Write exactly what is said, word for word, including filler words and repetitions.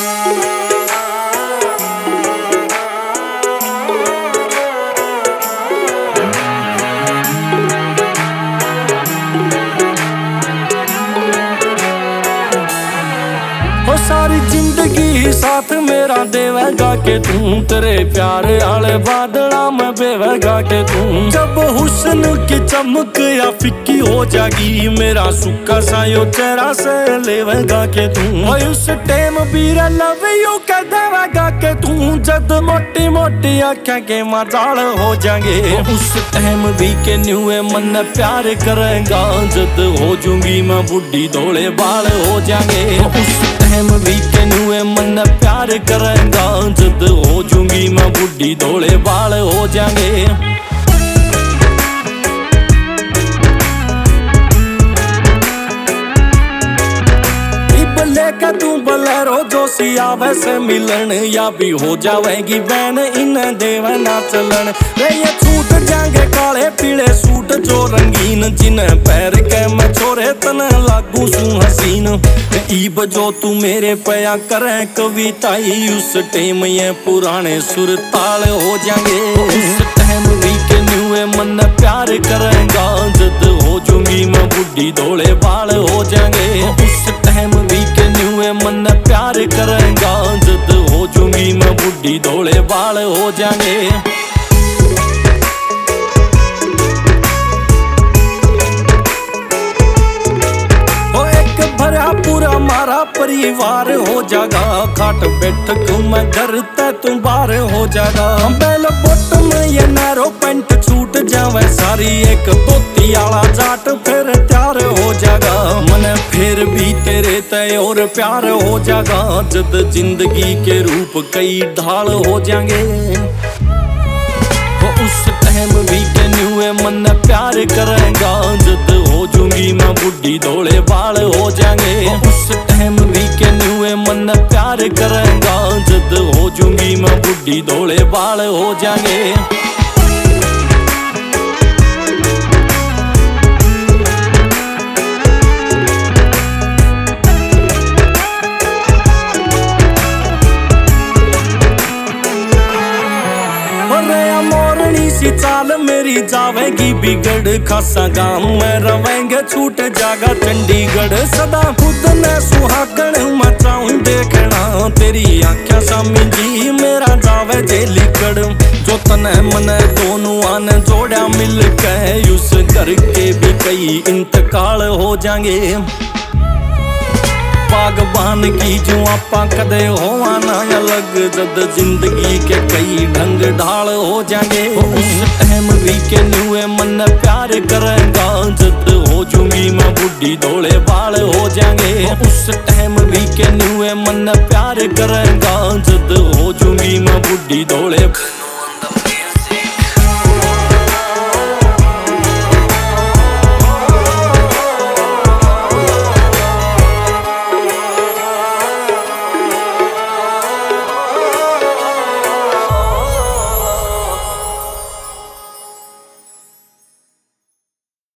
सारी जिंदगी साथ मेरा देवेगा के तू, तेरे प्यार आले बादला में बेवेगा के तू। जब हुस्न की चमक या फिक्की हो जागी, मेरा सुक्का सा यो चेहरा से लेवेगा के तू। और उस टाइम भी लव यू कह देवेगा के तू, जद मोटी मोटी आँखें के मजाल हो जाएंगे। उस टाइम भी के न्यूए मन प्यार करेगा, जद हो जूंगी मैं बुढ़ी धोले बाल हो जाएंगे। उस टाइम भी के न्यूए मन प्यार करेगा, जद हो जूंगी मैं बुढ़ी धोले बाल हो जाएंगे। लेके तू बलेरो जोशी आवे से मिलन, या भी हो जावेगी बैन इन्हें देवे ना चलन। रे ये छूट जाएंगे काले पीले सूट जो रंगीन, जिन्हें पैर के मैं छोरे तने लागू सू हसीन। ईब जो तू मेरे पया करे कविताई, उस टाइम ये पुराने सुर ताल हो जाएंगे। उस टाइम भी के न्यूए मन प्यार करेगा, जद हो जूंगी मैं बुढ़ी धोले बाल हो जाएंगे। उस टाइम भी के न्यूए मन प्यार करेगा, जद हो जूंगी मैं बुढ़ी धोले बाल हो जाएंगे। भरा पूरा मारा परिवार हो जागा, खाट बैठक मैं घर ते तू बाहर हो जागा। बेल बोट में ये नैरो पेंट छूट जावे सारी, एक धोती आला जाट फिर तैयार हो जागा। मन फिर भी तेरे ते और प्यार हो जागा, जद जिंदगी के रूप कई ढाल हो जाएंगे। उस टाइम भी के न्यूए मन प्यार करेगा, जद हो जूंगी मैं बुढ़ी धोले बाल हो जाएंगे। उस टाइम भी के न्यूए मन प्यार करेगा, जद हो जूंगी मैं बुढ़ी धोले बाल हो जाएंगे। सी चाल मेरी जावेगी बिगड़, खासा गांव में रवेंगे छूट जागा चंडीगढ़। सदा खुद ने सुहागण मचाऊं देखना, तेरी आँखें सामी जी मेरा जावे जे लिकड़। जो तने मने दोनों आने जोड़ा मिल के, उस घर के भी कई इंतकाल हो जाएंगे। बागबान की जो आपा कदे होवा ना अलग, जद जिंदगी के कई ढंग ढाल हो जाएंगे। उस टाइम भी के न्यूए मन प्यार करेगा, जद हो जूंगी मैं बुढ़ी धोले बाल हो जाएंगे। उस टाइम भी के न्यूए मन प्यार करेगा, जद हो जूंगी मैं बुढ़ी धोले